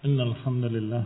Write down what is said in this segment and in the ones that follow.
إن الحمد لله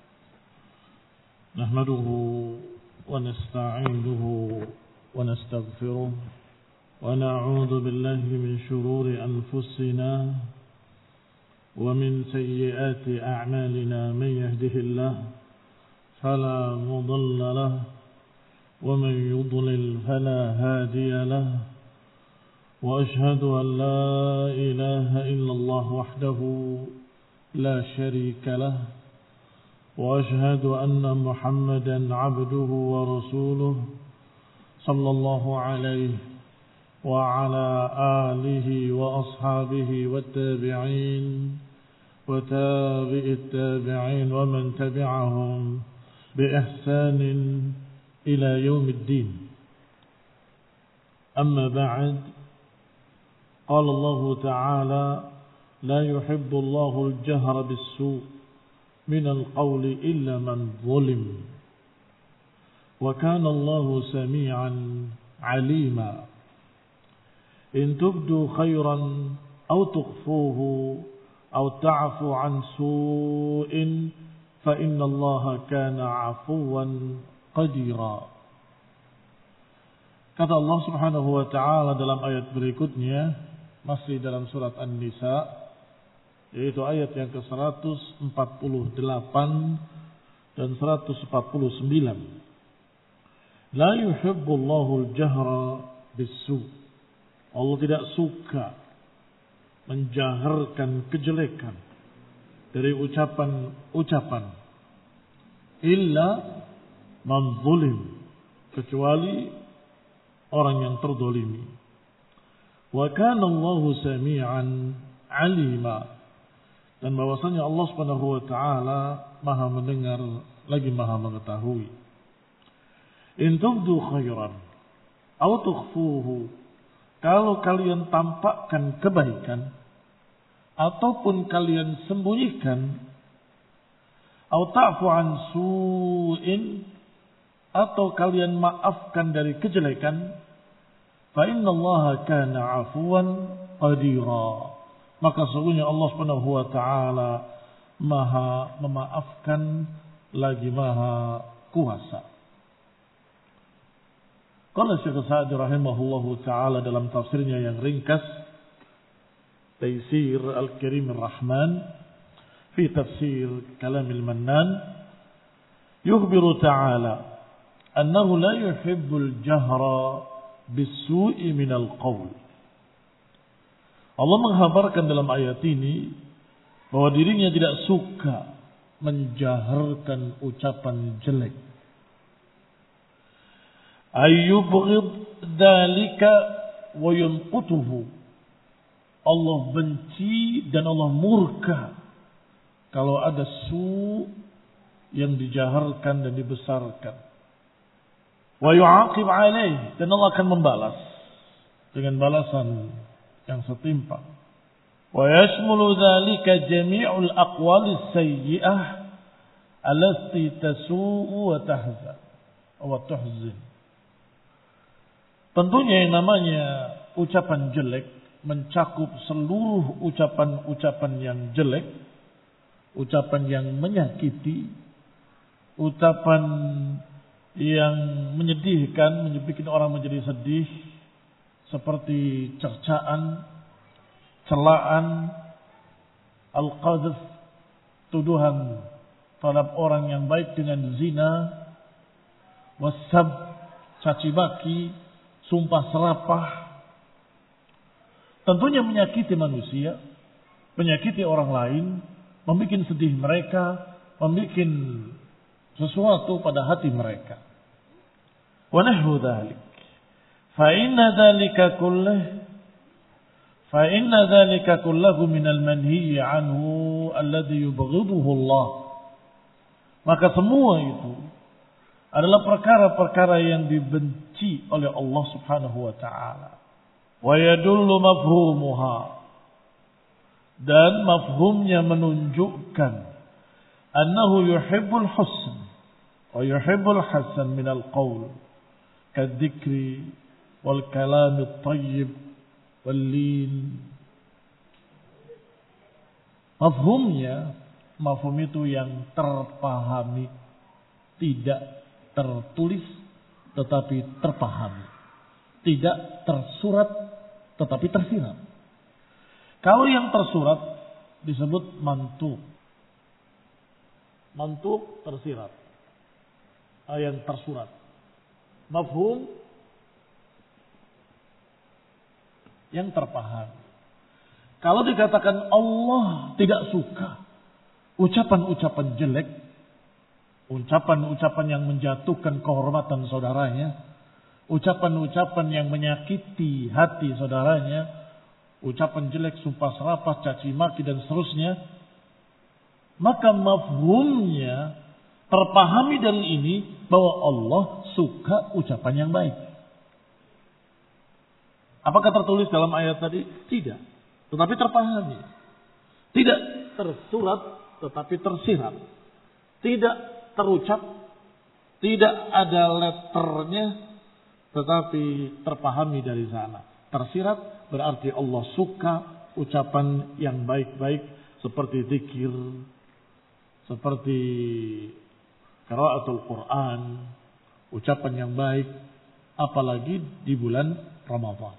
نحمده ونستعينه ونستغفره ونعوذ بالله من شرور أنفسنا ومن سيئات أعمالنا من يهده الله فلا مضل له ومن يضلل فلا هادي له وأشهد أن لا إله إلا الله وحده لا شريك له وأشهد أن محمدا عبده ورسوله صلى الله عليه وعلى آله وأصحابه والتابعين وتابع التابعين ومن تبعهم بإحسان إلى يوم الدين. أما بعد، قال الله تعالى: لا يحب الله الجهر بالسوء من القول إلا من ظلم وكان الله سميعا عليما إن تبدوا خيرا أو تخفوه أو تعفو عن سوء فإن الله كان عفوا قديرا. Kata Allah Subhanahu wa taala dalam ayat berikutnya, masih dalam surat An-Nisa, yaitu ayat yang ke-148 dan 149. La yuhibbullahu al-jahra bis-su'. Allah tidak suka menjaharkan kejelekan dari ucapan-ucapan illa man zulim, kecuali orang yang terzalimi. Wa kana Allahu sami'an 'alima, dan bahwasanya Allah Subhanahu wa taala Maha mendengar lagi Maha mengetahui. In tubdu khairan aw tukhfuhu, kalau kalian tampakkan kebaikan ataupun kalian sembunyikan, aw ta'fu an su'in, atau kalian maafkan dari kejelekan, fa innallaha kana 'afuwan qadira, maka sesungguhnya Allah Subhanahu wa taala Maha memaafkan lagi Maha kuasa. Qala Syekh Sa'di rahimahullahu taala dalam tafsirnya yang ringkas, Taisir Al-Karim Ar-Rahman fi tafsir Kalam Al-Mannan, yukhbiru ta'ala annahu la yuhibbul jahra bis-su'i minal qawl. Allah menghabarkan dalam ayat ini bahwa dirinya tidak suka menjaharkan ucapan jelek. Ayyubghid dzalika wa yunqutuhu. Allah benci dan Allah murka kalau ada su yang dijaharkan dan dibesarkan. Wa yu'aqib alaih, dan Allah akan membalas dengan balasan yang setimpal. Wa yashmulu dzalika jami'ul aqwalis sayyi'ah allati tasu'u wa tahzan wa tuhzin. Tentunya yang namanya ucapan jelek mencakup seluruh ucapan-ucapan yang jelek, ucapan yang menyakiti, ucapan yang menyedihkan, menyebabkan orang menjadi sedih, seperti cercaan, celaan, al-qadhf, tuduhan terhadap orang yang baik dengan zina, wasab, caci maki, sumpah serapah. Tentunya menyakiti manusia, menyakiti orang lain, membuat sedih mereka, membuat sesuatu pada hati mereka. Wa nahwu dzalik. Fa inna dzalika kullahu min al-manhi 'anhu alladhi yubghiduhu Allah. Maka semua itu adalah perkara-perkara yang dibenci oleh Allah Subhanahu wa taala. Wa yadullu mafhumuha, dan mafhumnya menunjukkan annahu yuhibbul husn wa yuhibbul hasan min al-qawl kadzikri wal kalam at-tayyib wal lin. Mafhumnya Mafhum itu yang terpahami, tidak tertulis tetapi terpahami, tidak tersurat tetapi tersirat. Kalau yang tersurat disebut mantuk. Mantuk tersirat. Yang tersurat. Mafhum yang terpahami. Kalau dikatakan Allah tidak suka ucapan-ucapan jelek, ucapan-ucapan yang menjatuhkan kehormatan saudaranya, ucapan-ucapan yang menyakiti hati saudaranya, ucapan jelek, sumpah serapah, caci maki dan seterusnya, maka mafhumnya terpahami dari ini bahwa Allah suka ucapan yang baik. Apakah tertulis dalam ayat tadi? Tidak. Tetapi terpahami. Tidak tersurat tetapi tersirat. Tidak terucap. Tidak ada letternya tetapi terpahami dari sana. Tersirat berarti Allah suka ucapan yang baik-baik seperti zikir, seperti qiraatul Quran, ucapan yang baik, apalagi di bulan Ramadan.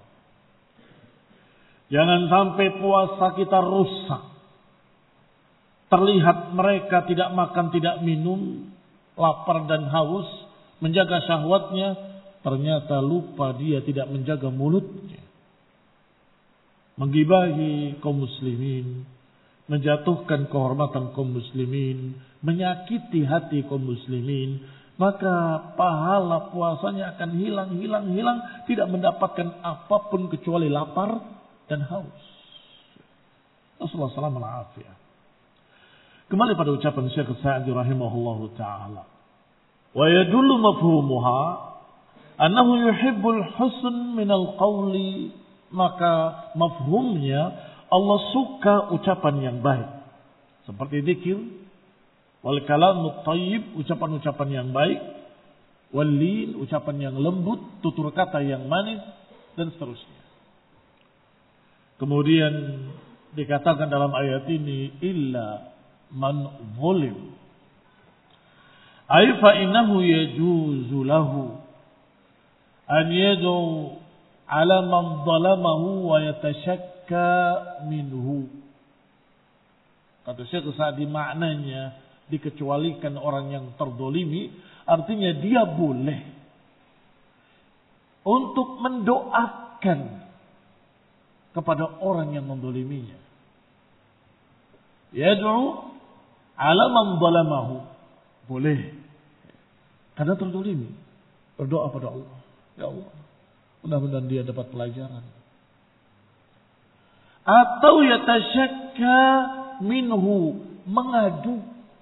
Jangan sampai puasa kita rusak. Terlihat mereka tidak makan, tidak minum, lapar dan haus, menjaga syahwatnya, ternyata lupa dia tidak menjaga mulutnya. Menggibahi kaum muslimin, menjatuhkan kehormatan kaum muslimin, menyakiti hati kaum muslimin, maka pahala puasanya akan hilang, tidak mendapatkan apapun kecuali lapar dan haus. Rasulullah SAW. Kembali pada ucapan Syekh Sa'di rahimahullahu ta'ala. Wa yadullu mafhumuha annahu yuhibbul husn minal qawli. Maka mafhumnya Allah suka ucapan yang baik. Seperti zikir, wal kalamut thayyib, ucapan-ucapan yang baik, wal lin, ucapan yang lembut, tutur kata yang manis, dan seterusnya. Kemudian dikatakan dalam ayat ini illa man zulim. Ay fa innahu yajuzu lahu an yad'u ala man zalamahu wa yatashakka minhu. Kata Syekh Sa'di, maknanya dikecualikan orang yang terdolimi, artinya dia boleh untuk mendoakan kepada orang yang mendoliminya. Yad'u ala man zalamahu. Boleh. Karena terdolimi. Berdoa pada Allah. Ya Allah, mudah-mudahan dia dapat pelajaran. Atau yatashakka minhu, mengadu.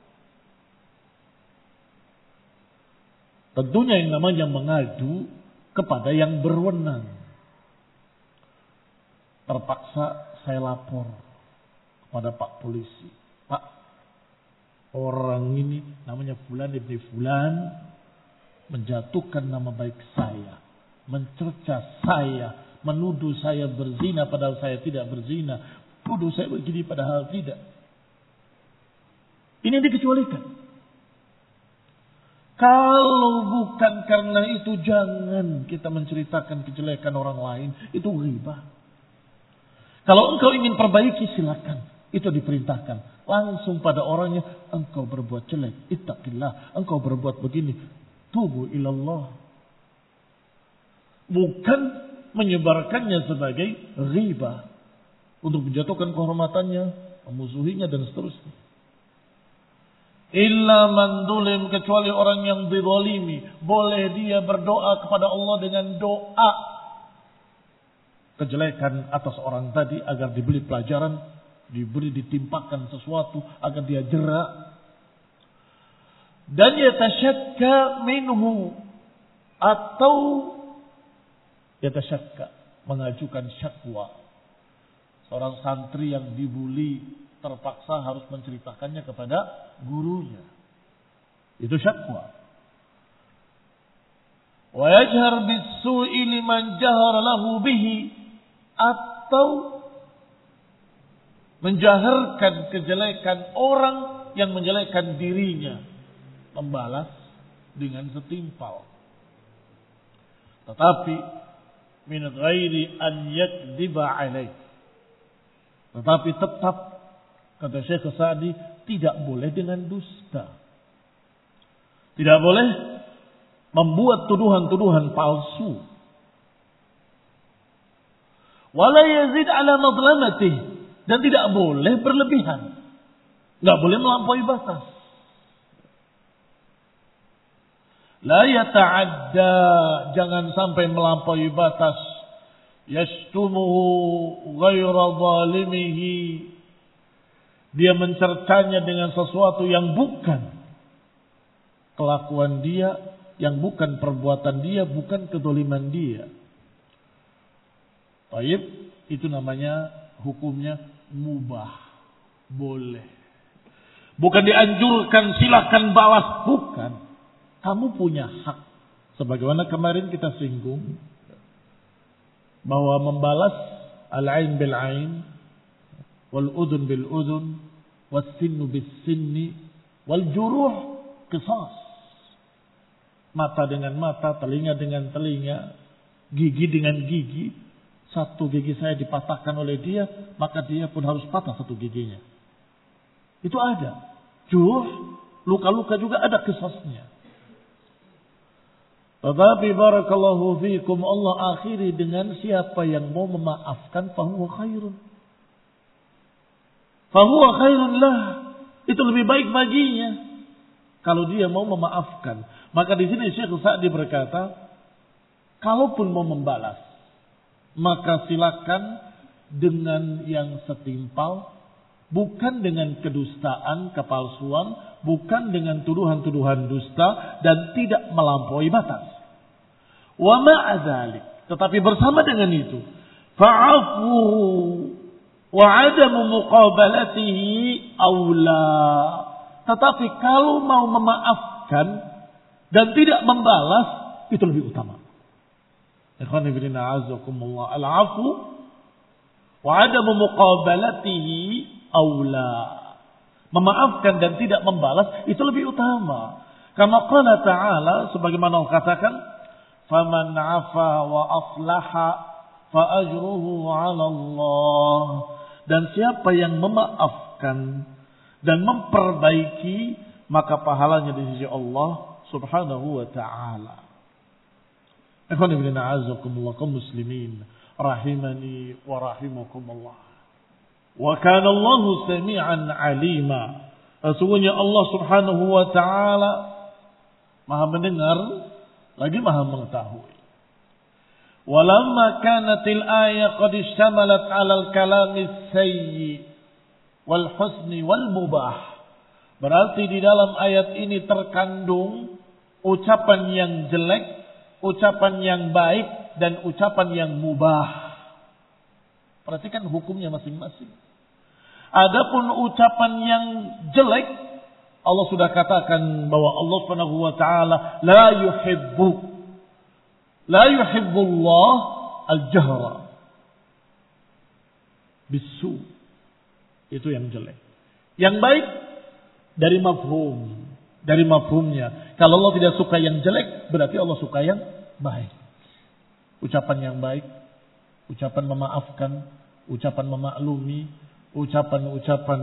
Tentunya yang namanya mengadu kepada yang berwenang. Terpaksa saya lapor kepada Pak Polisi. Pak, orang ini namanya Fulan ibni Fulan menjatuhkan nama baik saya, mencerca saya, menuduh saya berzina padahal saya tidak berzina, tuduh saya begini padahal tidak. Ini dikecualikan. Kalau bukan karena itu, jangan kita menceritakan kejelekan orang lain, itu ghibah. Kalau engkau ingin perbaiki, silakan. Itu diperintahkan. Langsung pada orangnya, engkau berbuat jelek, ittaqillah, engkau berbuat begini, tubu ilallah. Bukan menyebarkannya sebagai ghibah untuk menjatuhkan kehormatannya, memusuhinya dan seterusnya. Illa man dulim, kecuali orang yang dizalimi, boleh dia berdoa kepada Allah dengan doa kejelekan atas orang tadi agar diberi pelajaran, diberi ditimpakan sesuatu agar dia jera. Dan yatashakka minhu, atau yatashakka, mengajukan syakwa. Seorang santri yang dibuli terpaksa harus menceritakannya kepada gurunya. Itu syakwa. Wa yajhar bis-su'i liman jahara lahu bihi, atau menjaharkan kejelekan orang yang menjelekkan dirinya membalas dengan setimpal. Tetapi min ghairi an yakdziba alaih. Tetapi tetap kata Syekh Sa'di tidak boleh dengan dusta. Tidak boleh membuat tuduhan-tuduhan palsu. Wala yazid ala madlamatih, dan tidak boleh berlebihan. Enggak boleh melampaui batas. La yata'adda, jangan sampai melampaui batas. Yashtumuhu ghaira zalimihi, dia mencercanya dengan sesuatu yang bukan kelakuan dia, yang bukan perbuatan dia, bukan kedoliman dia. Baik, itu namanya hukumnya mubah, boleh. Bukan dianjurkan silakan balas, bukan. Kamu punya hak. Sebagaimana kemarin kita singgung bahwa membalas al-ain bil ain, wal udhun bil udhun, was sinnu bis sinni, wal juruh qisas. Mata dengan mata, telinga dengan telinga, gigi dengan gigi. Satu gigi saya dipatahkan oleh dia, maka dia pun harus patah satu giginya. Itu ada. Juruh, luka-luka juga ada qisasnya. Tetapi barakallahu fiikum, Allah akhiri dengan siapa yang mau memaafkan fahuwa khairun. Fahuwa khairun lah. Itu lebih baik baginya. Kalau dia mau memaafkan. Maka di sini Syekh Sa'di berkata, kalaupun mau membalas, maka silakan dengan yang setimpal, bukan dengan kedustaan, kepalsuan, bukan dengan tuduhan-tuduhan dusta, dan tidak melampaui batas. Wa ma'a dzalik, tetapi bersama dengan itu, fa'afuhu wa 'adamu muqabalatihi aula. Tetapi kalau mau memaafkan dan tidak membalas, itu lebih utama. Ikhwan fillah a'azzakumullah, al-'afwu wa 'adamu muqabalatihi aula. Memaafkan dan tidak membalas itu lebih utama. Kama qala ta'ala, sebagaimana Allah katakan, faman 'afa wa aslaha fa ajruhu 'ala Allah. Dan siapa yang memaafkan dan memperbaiki, maka pahalanya di sisi Allah Subhanahu wa ta'ala. Ikhwan fillah a'azzakumullah, kaum muslimin rahimani wa rahimakumullah. Wa kana Allahu sami'an 'alima. Sesungguhnya Allah Subhanahu wa ta'ala Maha mendengar lagi Maha mengetahui. Walamma kanatil ayat qad ishtamalat 'alal kalamis sayyi wal husni wal mubah. Berarti di dalam ayat ini terkandung ucapan yang jelek, ucapan yang baik, dan ucapan yang mubah. Perhatikan hukumnya masing-masing. Adapun ucapan yang jelek, Allah sudah katakan bahwa Allah Subhanahu wa ta'ala la yuhibbullah al-jahra bisu. Itu yang jelek. Yang baik dari mafhum, dari mafhumnya. Kalau Allah tidak suka yang jelek, berarti Allah suka yang baik. Ucapan yang baik, ucapan memaafkan, ucapan memaklumi, ucapan-ucapan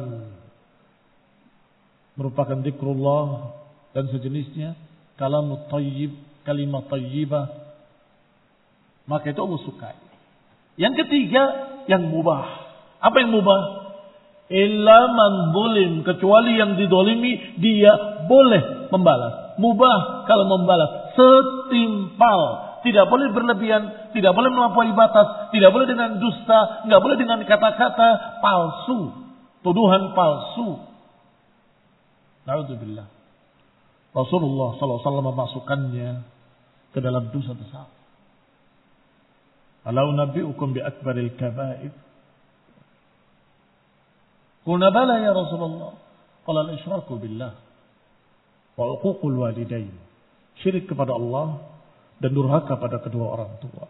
merupakan zikrullah dan sejenisnya, kalamut thayyib, kalimat thayyibah, maka itu Allah sukai. Yang ketiga, yang mubah. Apa yang mubah? Illa man zulim, kecuali yang didolimi dia boleh membalas. Mubah kalau membalas setimpal, tidak boleh berlebihan, tidak boleh melampaui batas, tidak boleh dengan dusta, enggak boleh dengan kata-kata palsu, tuduhan palsu. Na'udzubillah. Rasulullah SAW memasukkannya ke dalam dosa besar. Alau nabi'ukum bi akbaril kaba'ir. Qulna bala ya Rasulullah. Qala al-isyraku billah wa uququl walidain. Syirik kepada Allah dan durhaka pada kedua orang tua.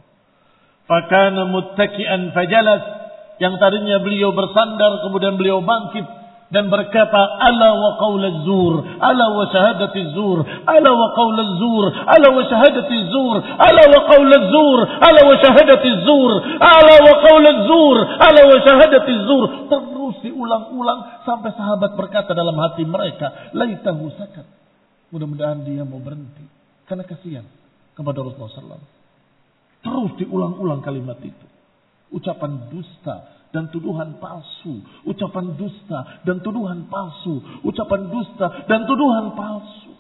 Fakana muttaki'an fajalas. Yang tadinya beliau bersandar kemudian beliau bangkit dan berkata, ala wa qaulaz zur, ala wa syahadatiz zur, ala wa qaulaz zur, ala wa syahadatiz zur, ala wa qaulaz zur, ala wa syahadatiz zur, ala wa qaulaz zur, ala wa syahadatiz zur. Terus diulang-ulang sampai sahabat berkata dalam hati mereka, laitahu sakat. Mudah-mudahan dia mau berhenti karena kasihan kepada Rasulullah SAW. Terus diulang-ulang kalimat itu. Ucapan dusta dan tuduhan palsu, ucapan dusta dan tuduhan palsu, ucapan dusta dan tuduhan palsu.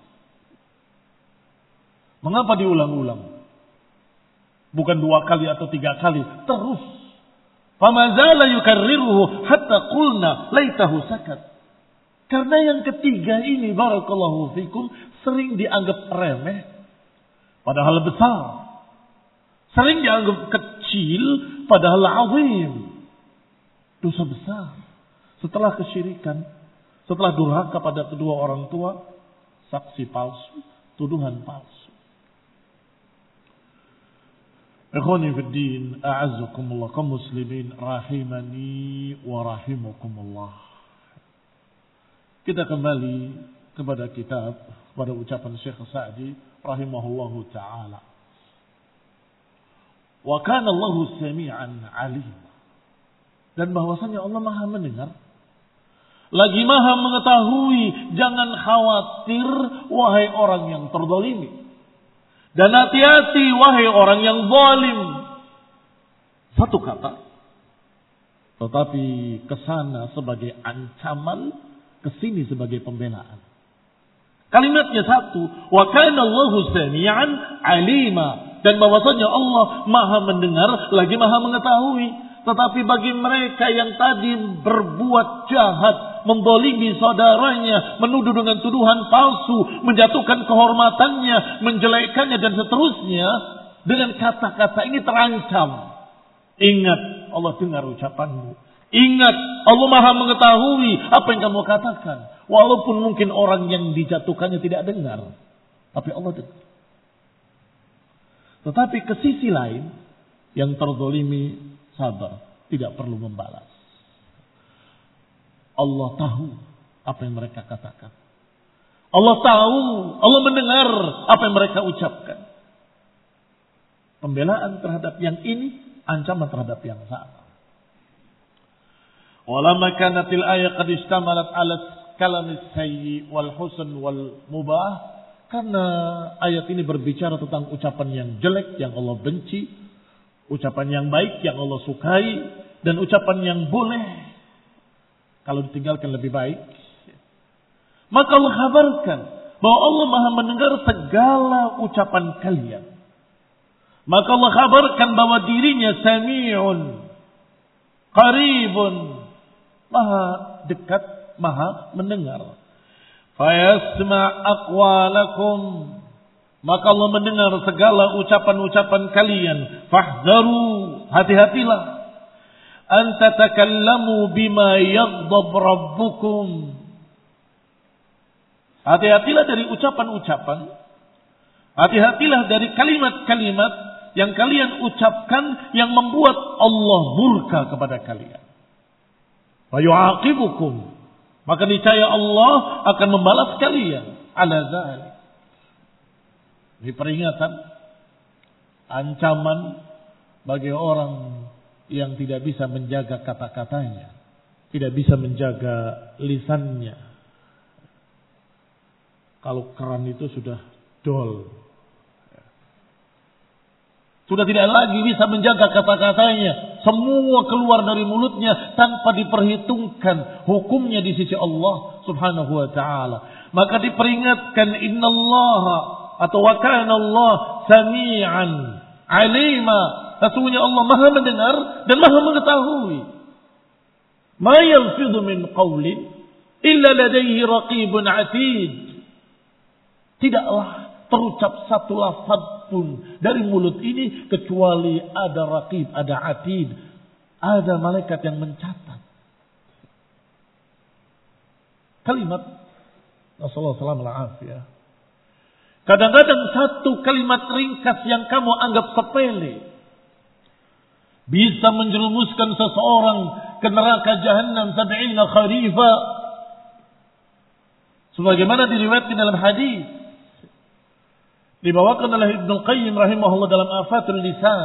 Mengapa diulang-ulang? Bukan 2 kali atau 3 kali, terus. Famazala yukarriruhu hatta qulna laitahu sakat. Karena yang ketiga ini, barakallahu fikum, sering dianggap remeh, padahal besar. Sering dianggap kecil, padahal azim. Dosa besar. Setelah kesyirikan, setelah durhaka pada kedua orang tua, saksi palsu, tuduhan palsu. Ikhwani fiddin, a'azzakumullah, kaum muslimin rahimani wa rahimakumullah. Kita kembali kepada kitab, pada ucapan Syekh Sa'di rahimahullahu ta'ala. Wa kana Allahu sami'an 'alima. Dan bahwasanya Allah Maha mendengar, lagi Maha mengetahui. Jangan khawatir wahai orang yang terzalimi, dan hati-hati wahai orang yang zalim. Satu kata, tetapi kesana sebagai ancaman, kesini sebagai pembelaan. Kalimatnya satu, wa kana Allahu sami'an 'alima, dan bahwasanya Allah Maha mendengar lagi Maha mengetahui. Tetapi bagi mereka yang tadi berbuat jahat, mendolimi saudaranya, menuduh dengan tuduhan palsu, menjatuhkan kehormatannya, menjelekkannya dan seterusnya, dengan kata-kata ini terancam. Ingat, Allah dengar ucapanmu. Ingat, Allah Maha mengetahui apa yang kamu katakan. Walaupun mungkin orang yang dijatuhkannya tidak dengar, tapi Allah dengar. Tetapi ke sisi lain, yang terzalimi sabar, tidak perlu membalas. Allah tahu apa yang mereka katakan. Allah tahu, Allah mendengar apa yang mereka ucapkan. Pembelaan terhadap yang ini, ancaman terhadap yang sama. Walamma kanatil ayat qad istamalat ala kalamis sayyi wal husn wal mubah. Karena ayat ini berbicara tentang ucapan yang jelek yang Allah benci, ucapan yang baik yang Allah sukai, dan ucapan yang boleh kalau ditinggalkan lebih baik. Maka Allah kabarkan bahwa Allah Maha mendengar segala ucapan kalian. Maka Allah kabarkan bahwa dirinya Sami'un, Qaribun, Maha dekat, Maha mendengar. Fayasma' aqwalakum, maka Allah mendengar segala ucapan-ucapan kalian. Fahdharu, hati-hatilah. An tatakallamu bima yaghdab rabbukum. Hati-hatilah dari ucapan-ucapan. Hati-hatilah dari kalimat-kalimat yang kalian ucapkan yang membuat Allah murka kepada kalian. Wa yu'aqibukum, maka niscaya Allah akan membalas kalian ala dzalik. Ini peringatan, ancaman bagi orang yang tidak bisa menjaga kata-katanya, tidak bisa menjaga lisannya. Kalau keran itu sudah dol, sudah tidak lagi bisa menjaga kata-katanya, semua keluar dari mulutnya tanpa diperhitungkan hukumnya di sisi Allah Subhanahu wa taala. Maka diperingatkan, innallaha atau wa kana Allah sami'an 'alima, sesungguhnya Allah Maha mendengar dan Maha mengetahui. Ma yalfidhu min qaulin illa ladayhi raqibun 'atid. Tidaklah terucap satu lafaz pun dari mulut ini kecuali ada raqib, ada atid, ada malaikat yang mencatat. Kalimat Rasulullah SAW. Kadang-kadang satu kalimat ringkas yang kamu anggap sepele bisa menjerumuskan seseorang ke neraka jahannam 70 kharifa, Sebagaimana diriwayatkan dalam hadis dibawakan oleh Ibnu Qayyim rahimahullah dalam Afatul Lisan.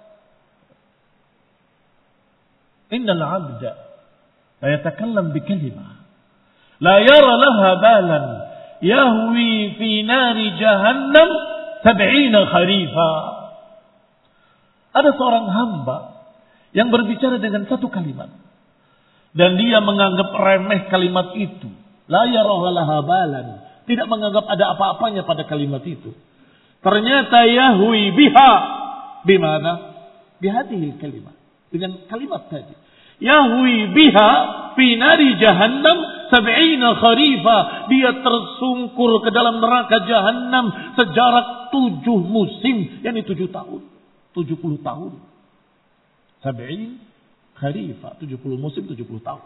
Innal 'abda la yatakallam bi kalimah la yara laha balan yahwi fi nari jahannam 70 kharifa. Ada seorang hamba yang berbicara dengan satu kalimat dan dia menganggap remeh kalimat itu. La yara laha balan, tidak menganggap ada apa-apanya pada kalimat itu. Ternyata yahwi biha bimana? Bihadihil kalimat. Dengan kalimat tadi. Yahwi biha fi nari jahannam 70 kharifa. Dia tersungkur ke dalam neraka jahannam sejarak 7 musim. Yani 7 tahun. 70 tahun. 70 kharifa. 70 musim, 70 tahun.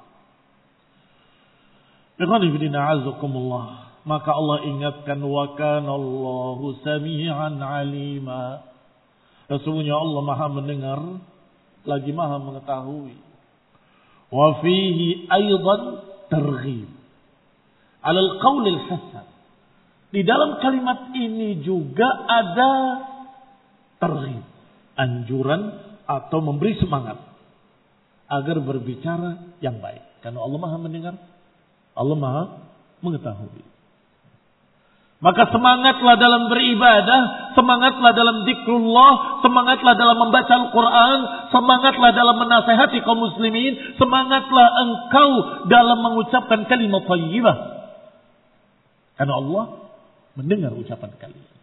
Maka Allah ingatkan wa kana Allahu sami'an alima. Sesungguhnya Allah Maha mendengar lagi Maha mengetahui. Wa fihi aidan targhib 'ala al-qaul al-hasan. Di dalam kalimat ini juga ada targhib, anjuran atau memberi semangat agar berbicara yang baik. Karena Allah Maha mendengar, Allah Maha mengetahui. Maka semangatlah dalam beribadah, semangatlah dalam zikrullah, semangatlah dalam membaca Al-Quran, semangatlah dalam menasihati kaum muslimin, semangatlah engkau dalam mengucapkan kalimat thayyibah. Karena Allah mendengar ucapan kalian.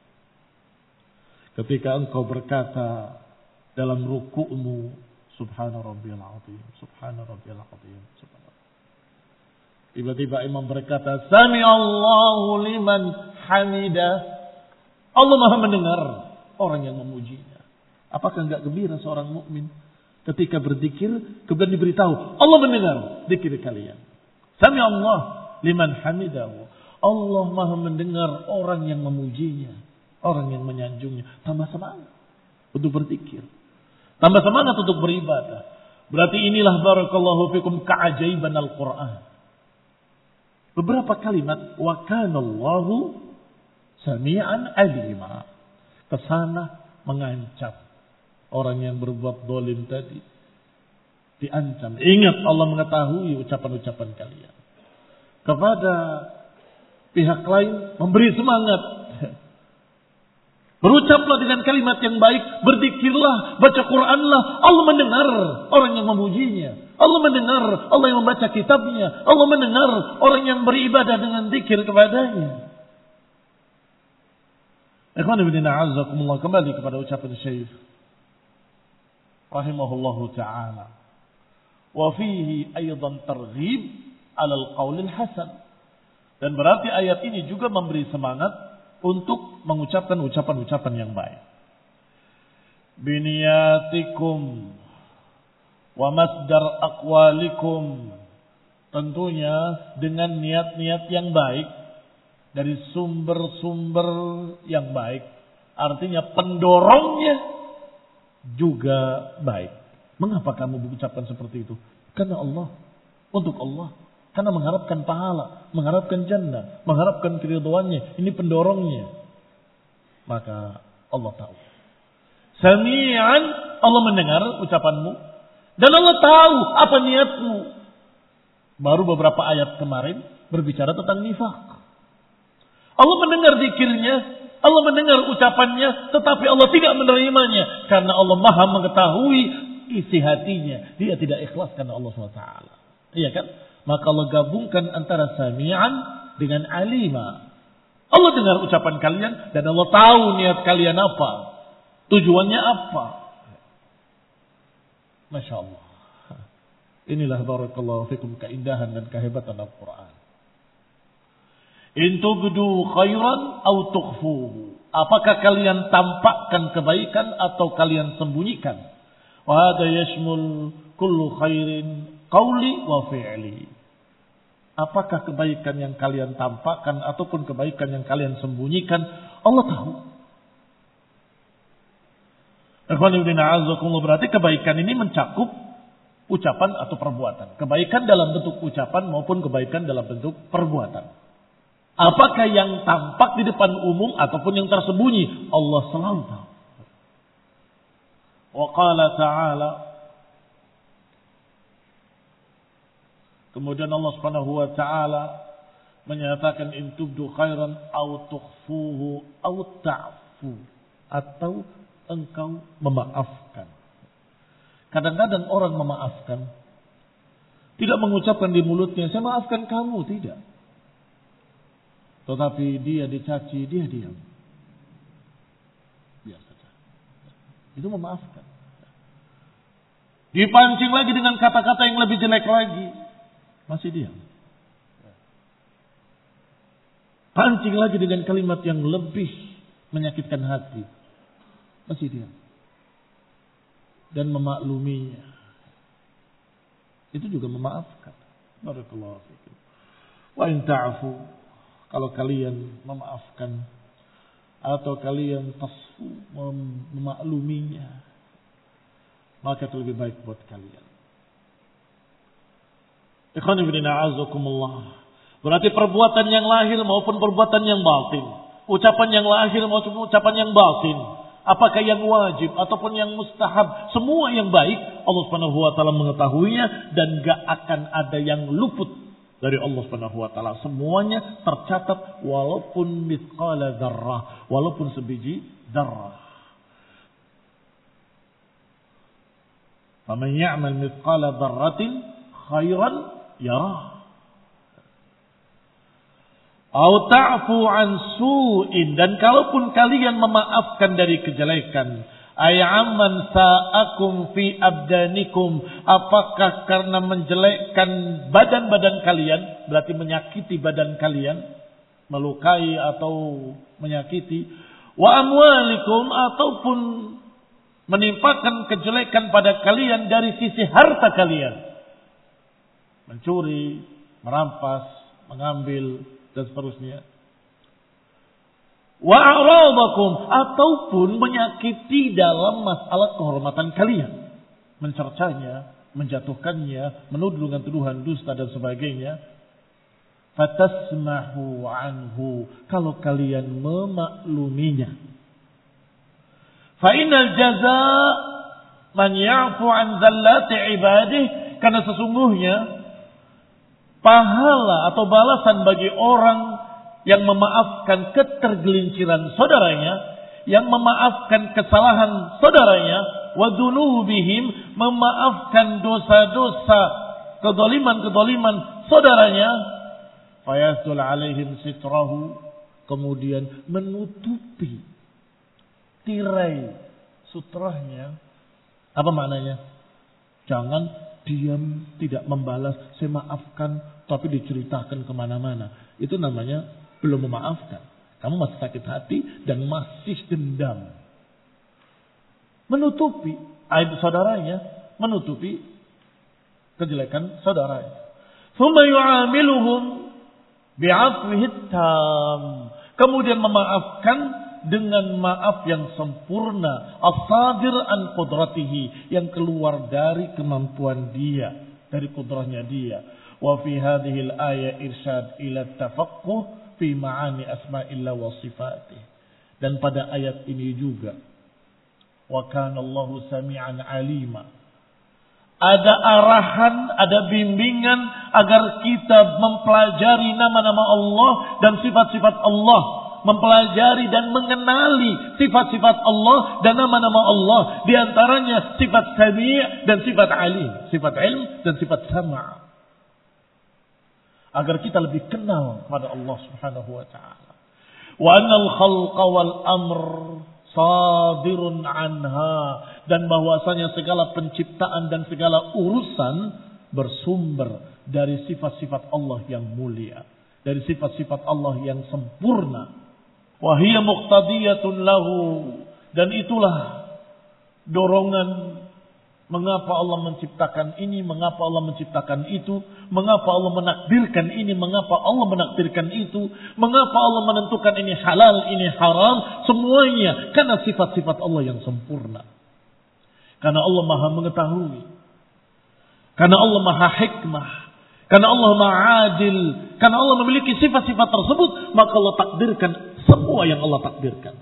Ketika engkau berkata dalam ruku'mu, Subhana rabbiyal azim, Subhana rabbiyal azim, Subhana. Tiba-tiba imam berkata, Sami Allahu liman hamidah. Allah Maha mendengar orang yang memujinya. Apakah enggak gembira seorang mukmin ketika berzikir kemudian diberitahu Allah mendengar zikir kalian? Sami Allah liman hamidahu. Allah Maha mendengar orang yang memujinya, orang yang menyanjungnya. Tambah semangat untuk berzikir, tambah semangat untuk beribadah. Berarti inilah barakallahu fikum keajaiban Al-Quran. Beberapa kalimat wa kanallahu sami'an alima. Kesana mengancam orang yang berbuat zalim tadi. Diancam. Ingat Allah mengetahui ucapan-ucapan kalian. Kepada pihak lain memberi semangat. Berucaplah dengan kalimat yang baik, berzikirlah, baca Qur'anlah. Allah mendengar orang yang memujinya. Allah mendengar Allah yang membaca kitabnya. Allah mendengar orang yang beribadah dengan zikir kepadanya. Ikhwan fillah a'azzakumullah, kembali kepada ucapan Syekh rahimahullahu taala. Wa fihi aidan targhib 'ala al-qaul al-hasan. Dan berarti ayat ini juga memberi semangat untuk mengucapkan ucapan-ucapan yang baik. Biniyatikum wa masdar aqwalikum. Tentunya dengan niat-niat yang baik dari sumber-sumber yang baik. Artinya pendorongnya juga baik. Mengapa kamu mengucapkan seperti itu? Karena Allah, untuk Allah. Karena mengharapkan pahala, mengharapkan jannah, mengharapkan keridhaannya. Ini pendorongnya. Maka Allah tahu. Sami'an, Allah mendengar ucapanmu. Dan Allah tahu apa niatmu. Baru beberapa ayat kemarin berbicara tentang nifaq. Allah mendengar zikirnya, Allah mendengar ucapannya, tetapi Allah tidak menerimanya. Karena Allah Maha mengetahui isi hatinya. Dia tidak ikhlas karena Allah SWT. Iya kan? Maka Allah gabungkan antara sami'an dengan alima. Allah dengar ucapan kalian dan Allah tahu niat kalian apa. Tujuannya apa. Masya Allah. Inilah barakallahu fikum keindahan dan kehebatan Al-Quran. In tubdu khairan aw tukhfuhu. Apakah kalian tampakkan kebaikan atau kalian sembunyikan? Wa hadha yashmul kullu khairin qauli wa fi'li. Apakah kebaikan yang kalian tampakkan ataupun kebaikan yang kalian sembunyikan, Allah tahu. Berarti kebaikan ini mencakup ucapan atau perbuatan. Kebaikan dalam bentuk ucapan maupun kebaikan dalam bentuk perbuatan. Apakah yang tampak di depan umum ataupun yang tersembunyi, Allah selalu tahu. Wa qala ta'ala, kemudian Allah Subhanahu wa taala menyatakan in tubdu khairan aw tukhfuhu aw ta'fu, atau engkau memaafkan. Kadang-kadang orang memaafkan tidak mengucapkan di mulutnya saya maafkan kamu, tidak. Tetapi dia dicaci, dia diam. Biar saja. Itu memaafkan. Dipancing lagi dengan kata-kata yang lebih jelek lagi, masih diam. Pancing lagi dengan kalimat yang lebih menyakitkan hati, masih diam. Dan memakluminya. Itu juga memaafkan. Barakallahu fikum. Wa in ta'fu, kalau kalian memaafkan atau kalian tasfu, memakluminya, maka itu lebih baik buat kalian. Ikhwani fillah a'azzakumullah. Berarti perbuatan yang lahir maupun perbuatan yang batin, ucapan yang lahir maupun ucapan yang batin, apakah yang wajib ataupun yang mustahab, semua yang baik Allah Subhanahu wa taala mengetahuinya dan enggak akan ada yang luput dari Allah Subhanahu wa taala. Semuanya tercatat walaupun mithqala dzarrah, walaupun sebiji dzarrah. Faman ya'mal mithqala dzarratin khairan yarah. Au ta'fu an su'in, dan kalaupun kalian memaafkan dari kejelekan, ay amman sa'akum fi abdanikum, apakah karena menjelekkan badan-badan kalian, berarti menyakiti badan kalian, melukai atau menyakiti, wa amwalikum, ataupun menimpakan kejelekan pada kalian dari sisi harta kalian, mencuri, merampas, mengambil, dan seterusnya. Wa a'radakum, ataupun menyakiti dalam masalah kehormatan kalian, mencercanya, menjatuhkannya, menuduh dengan tuduhan dusta dan sebagainya. Fatasmahu anhu, kalau kalian memakluminya. Fa innal jazaa man ya'fu an dzallati ibadih, karena sesungguhnya pahala atau balasan bagi orang yang memaafkan ketergelinciran saudaranya, yang memaafkan kesalahan saudaranya, wa dzunubihim, memaafkan dosa-dosa, kedoliman-kedoliman saudaranya, fayasul alaihim sitrahu, kemudian menutupi tirai sutrahnya. Apa maknanya? Jangan diam, tidak membalas, saya maafkan, tapi diceritakan kemana-mana. Itu namanya belum memaafkan. Kamu masih sakit hati dan masih dendam. Menutupi aib saudaranya, menutupi kejelekan saudaranya. Tsumma yu'amiluhum bi'afwihi tam, kemudian memaafkan dengan maaf yang sempurna, as-sadir an qudratihi, yang keluar dari kemampuan dia, dari kudrahnya dia. Wa fi hadhihi al-aya irsyad ila tafaqquh fi ma'ani asma'illah wa sifatih. Dan pada ayat ini juga, wa kana Allahu sami'an alima, ada arahan, ada bimbingan agar kita mempelajari nama-nama Allah dan sifat-sifat Allah, mempelajari dan mengenali sifat-sifat Allah dan nama-nama Allah, di antaranya sifat sami' dan sifat alim, sifat ilm dan sifat sama', agar kita lebih kenal kepada Allah Subhanahu wa taala. Wa annal khalqa wal amr sadirun anha, dan bahwasanya segala penciptaan dan segala urusan bersumber dari sifat-sifat Allah yang mulia, dari sifat-sifat Allah yang sempurna. Wa hiya muqtadiyatun lahu, dan itulah dorongan mengapa Allah menciptakan ini, mengapa Allah menciptakan itu, mengapa Allah menakdirkan ini, mengapa Allah menakdirkan itu, mengapa Allah menentukan ini halal, ini haram, semuanya karena sifat-sifat Allah yang sempurna. Karena Allah Maha mengetahui, karena Allah Maha hikmah, Karena Allah ma'adil, karena Allah memiliki sifat-sifat tersebut, maka Allah takdirkan semua yang Allah takdirkan.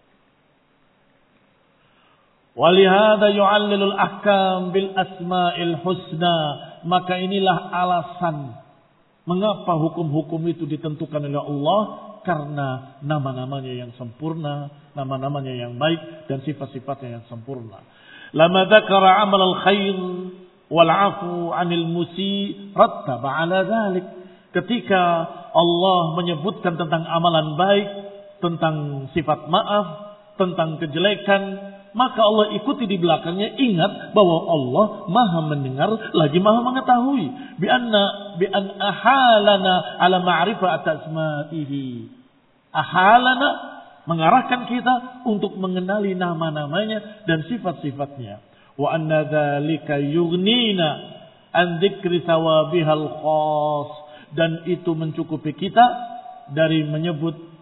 Walihada yu'allilul ahkam bil asma'il husna. Maka inilah alasan mengapa hukum-hukum itu ditentukan oleh Allah, karena nama-namanya yang sempurna, nama-namanya yang baik, dan sifat-sifatnya yang sempurna. Lama dzakara amal al-khair wal 'afu 'anil musi rattaba 'ala dzalik. Ketika Allah menyebutkan tentang amalan baik, tentang sifat maaf, tentang kejelekan, maka Allah ikuti di belakangnya, ingat bahwa Allah Maha mendengar lagi Maha mengetahui. Bi an ahalana ala ma'rifat asma'ihi. Ahalana mengarahkan kita untuk mengenali nama-namanya dan sifat-sifatnya. Wa anna dzalika yughnina an dzikri thawabihal khas, dan itu mencukupi kita dari menyebut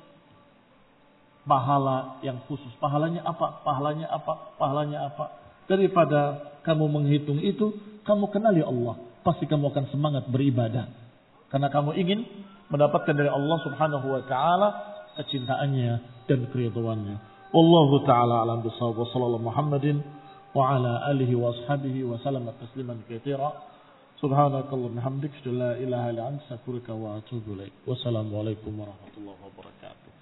pahala yang khusus. Pahalanya apa? Pahalanya apa? Pahalanya apa? Daripada kamu menghitung itu, kamu kenali Allah. Pasti kamu akan semangat beribadah. Karena kamu ingin mendapatkan dari Allah subhanahu wa ta'ala kecintaannya dan keridhaannya. Wallahu ta'ala alam bisawab. Wa sallallahu Muhammadin wa ala alihi wa ashabihi wa sallam tasliman katsira. Subhanakallahumma hamdika la ilaha illa anta astaghfiruka wa atubu ilaik. Wassalamualaikum warahmatullahi wabarakatuh.